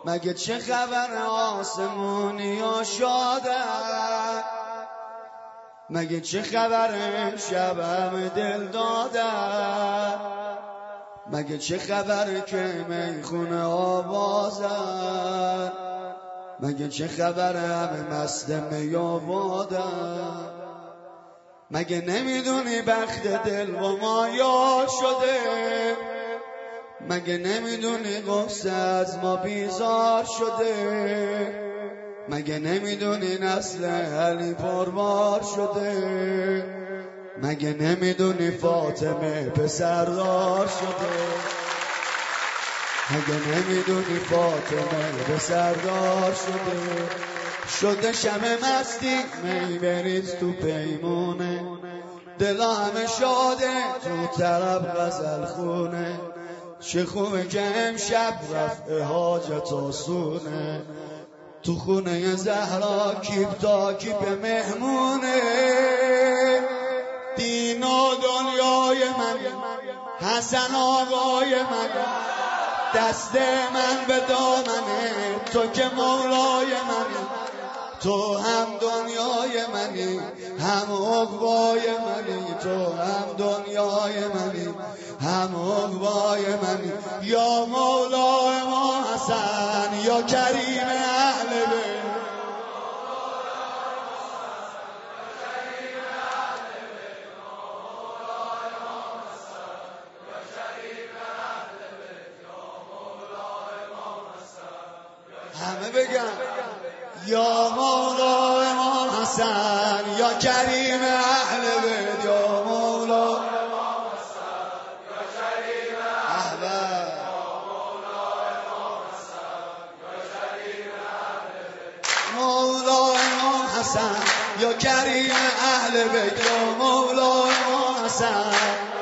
مگه چه خبر آسمونی یا شادن؟ مگه چه خبر شبم دل دادن؟ مگه چه خبر که میخونه آوازن؟ مگه چه خبر همه مست می آبادن؟ مگه نمیدونی بخت دل و ما یار شده؟ مگه نمیدونی قصه از ما بیزار شده؟ مگه نمیدونی نسل علی پربار شده؟ مگه نمیدونی فاطمه پسردار شده؟ مگه نمیدونی فاطمه پسردار شده؟ شده شب مستی می بریز تو پیمونه، دلا همه شاده تو طرب غزل خونه. چه خوبه که امشب رفع حاجت آسونه، تو خونه زهرا کیپ تا کیپ مهمونه. دین و دنیای من، حسن آقای من، دست من به دامنه تو که مولای منی. تو هم دنیای منی هم عقبای منی، تو هم دنیای منی هم عقبای منی. یا مولا ما حسن یا کریم اهل بیت، همه بگن یا مولا امام حسن یا کریم اهل بیت، یا مولا امام حسن یا کریم اهل بیت، مولا امام حسن یا کریم اهل بیت، یا مولا امام حسن.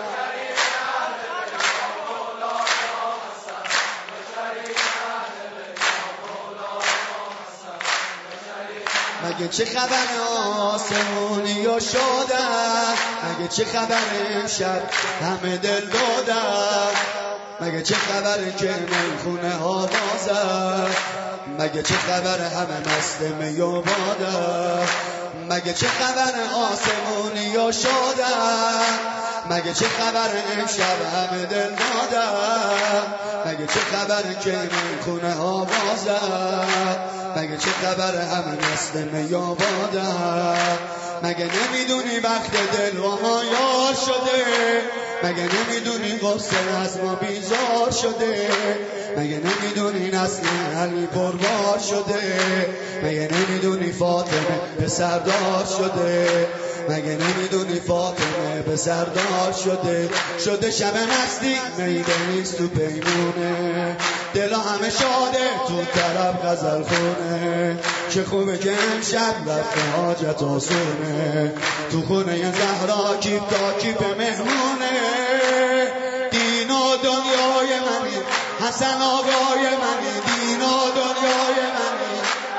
مگه چه خبر آسمونی یا شادن؟ مگه چه خبر امشب همه دل دادن؟ مگه چه خبر که میخونه آوازن؟ مگه چه خبر همه مست می و بادن؟ مگه چه خبر آسمونی یا شادن؟ مگه چه خبر امشب همه دل دادن؟ مگه چه خبر که میخونه آوازن؟ مگه چه خبر همه مست می و بادن؟ مگه نمیدونی وقت دل و ما یار شده؟ مگه نمیدونی قصه از ما بیزار شده؟ مگه نمیدونی نسل علی پربار شده؟ مگه نمیدونی فاطمه پسردار شده؟ مگه نمیدونی فاطمه پسردار شده؟ شده شب مستی می بریز تو پیمونه، دلا همه شاده تو طرب غزل خونه. چه خوبه که امشب رفع حاجت آسونه، تو خونه زهرا کیپ تا کیپ مهمونه. دین و دنیای منی حسن آقای منی، دین و دنیای منی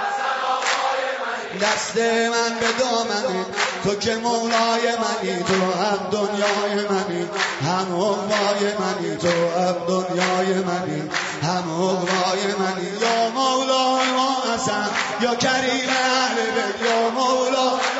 دست من به دامنه تو که مولای منی. تو هم دنیای منی هم عقبای منی، تو هم دنیای منی هم عقبای منی. یا مولا ما حسن یا کریم اهل بیت، یا مولا